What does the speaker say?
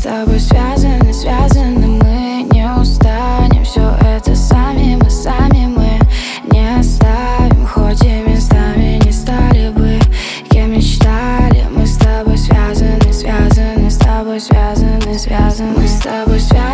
тобой связаны, связаны, мы не устанем. Все это сами мы не оставим. Хоть и местами не стали бы, кем мечтали. Мы с тобой связаны, связаны, с тобой связаны, связаны. Мы с тобой связаны.